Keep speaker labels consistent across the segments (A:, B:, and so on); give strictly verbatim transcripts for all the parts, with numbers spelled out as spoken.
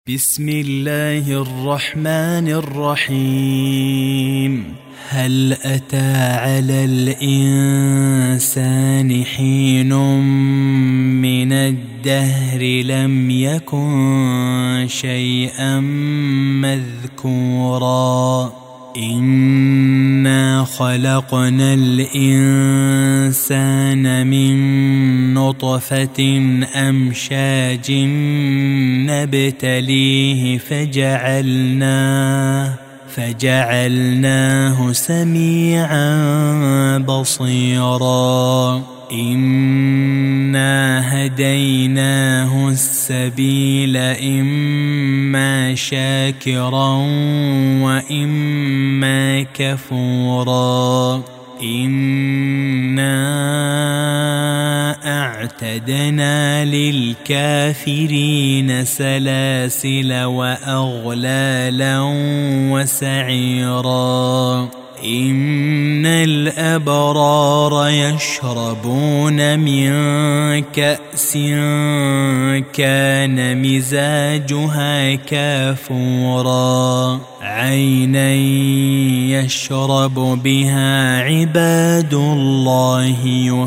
A: بسم الله الرحمن الرحيم. هل أتى على الإنسان حين من الدهر لم يكن شيئا مذكورا إنا خلقنا الإنسان من نطفة أمشاج نبتليه فجعلناه فجعلناه سميعا بصيرا إنا هديناه السبيل إما شاكرا وإما كفورا إنا أعتدنا للكافرين سلاسل وأغلالا وسعيرا إن الأبرار يشربون من كأس كان مزاجها كافورا عينا يشرب بها عباد الله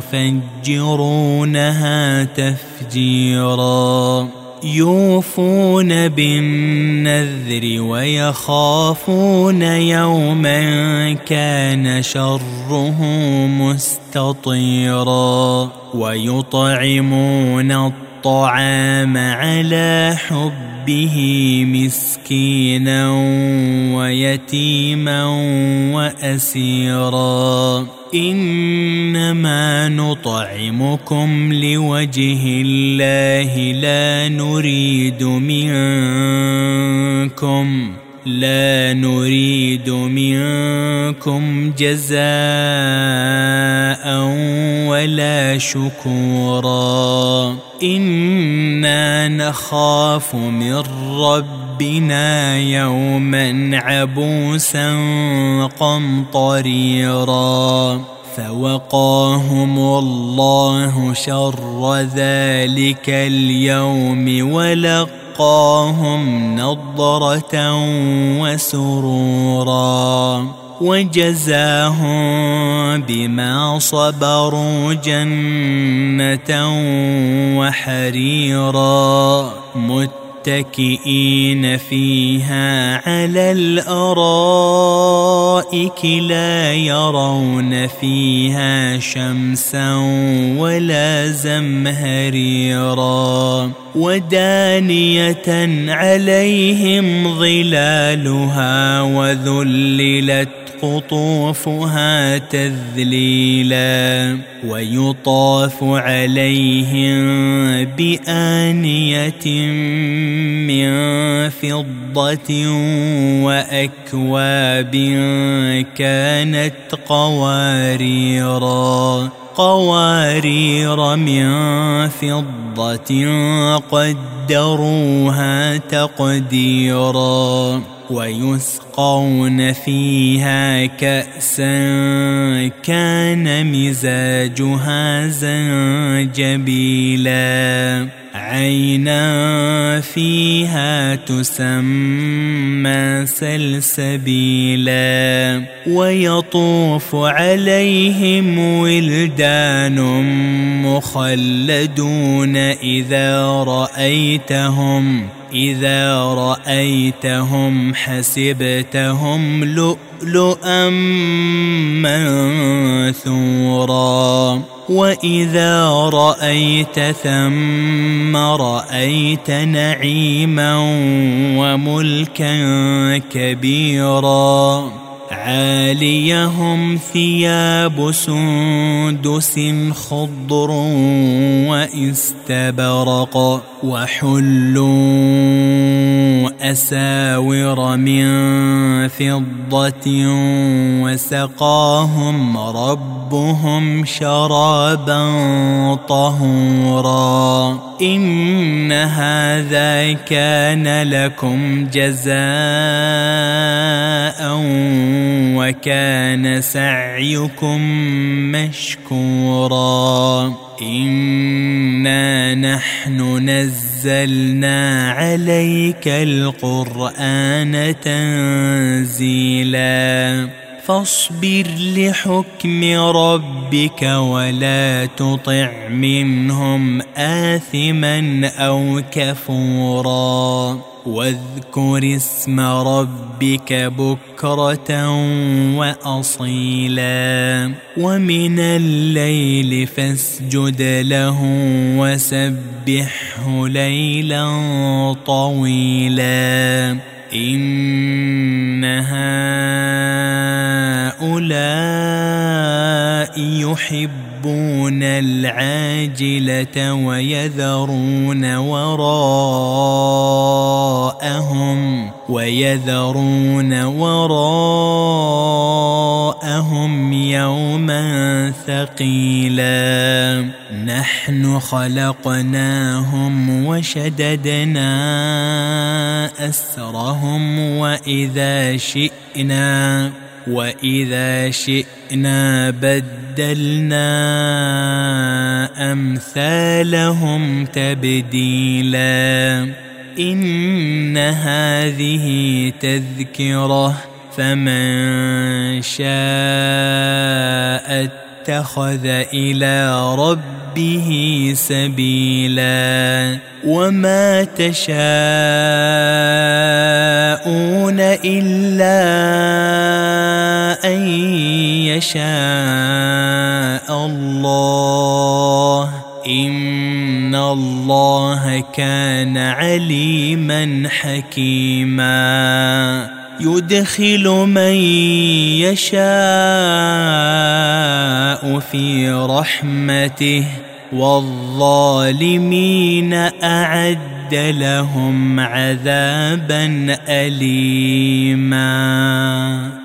A: يفجرونها تفجيرا يوفون بالنذر ويخافون يوما كان شره مستطيرا ويطعمون الطعام على حبه مسكينا ويتيما وأسيرا إنما نطعمكم لوجه الله لا نريد منكم لا نريد منكم جزاء ولا شكورا إنا نخاف من ربنا يوما عبوسا قمطريرا فوقاهم الله شر ذلك اليوم ولقاهم نضرة وسرورا وجزاهم بما صبروا جنة وحريرا متكئين فيها على الأرائك لا يرون فيها شمسا ولا زمهريرا ودانية عليهم ظلالها وذللت قطوفها تذليلا ويطاف عليهم بآنية من فضة وأكواب كانت قواريرا قوارير من فضة قدروها تقديرا ويسقون فيها كأسا كان مزاجها زنجبيلا عينا فيها تسمى سلسبيلا ويطوف عليهم ولدان مخلدون إذا رأيتهم إذا رأيتهم حسبتهم لؤلؤا منثورا وإذا رأيت ثم رأيت نعيما وملكا كبيرا عاليهم ثياب سندس خضر واستبرق وحلوا أساور من فضة وسقاهم ربهم شرابا طهورا إن هذا كان لكم جزاء وكان سعيكم مشكورا إنا نحن نزلنا عليك القرآن تنزيلا فاصبر لحكم ربك ولا تطع منهم آثما أو كفورا واذكر اسم ربك بكرة وأصيلا ومن الليل فاسجد له وسبحه ليلا طويلا إن هؤلاء يحبون العاجلة ويذرون وراءهم ويذرون وراءهم يوما ثقيلا نحن خلقناهم وشددنا أسرهم وإذا شئنا وإذا شئنا بدلنا أمثالهم تبديلا إن هذه تذكرة فمن شاء اتخذ إلى ربه سبيلا وما تشاءون إلا أن يشاء الله إن الله كان عليما حكيما يدخل من يشاء في رحمته والظالمين أعد لهم عذابا أليما.